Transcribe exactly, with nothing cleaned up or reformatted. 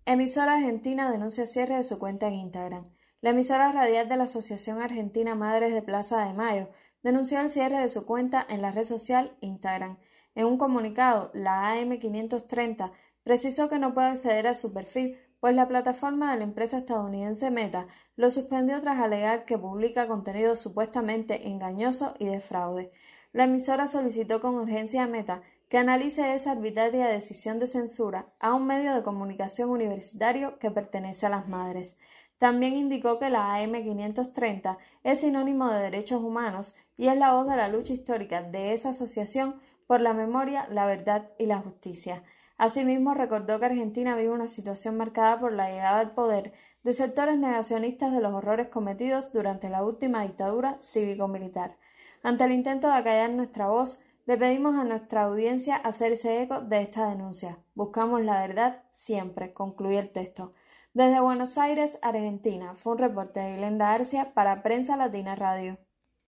Emisora argentina denuncia cierre de su cuenta en Instagram. La emisora radial de la Asociación Argentina Madres de Plaza de Mayo denunció el cierre de su cuenta en la red social Instagram. En un comunicado, la A M quinientos treinta precisó que no puede acceder a su perfil, pues la plataforma de la empresa estadounidense Meta lo suspendió tras alegar que publica contenido supuestamente engañoso y de fraude. La emisora solicitó con urgencia a Meta que analice esa arbitraria decisión de censura a un medio de comunicación universitario que pertenece a las madres. También indicó que la A M quinientos treinta es sinónimo de derechos humanos y es la voz de la lucha histórica de esa asociación por la memoria, la verdad y la justicia. Asimismo, recordó que Argentina vive una situación marcada por la llegada al poder de sectores negacionistas de los horrores cometidos durante la última dictadura cívico-militar. Ante el intento de acallar nuestra voz, le pedimos a nuestra audiencia hacerse eco de esta denuncia. Buscamos la verdad siempre, concluye el texto. Desde Buenos Aires, Argentina, fue un reporte de Glenda Arcia para Prensa Latina Radio.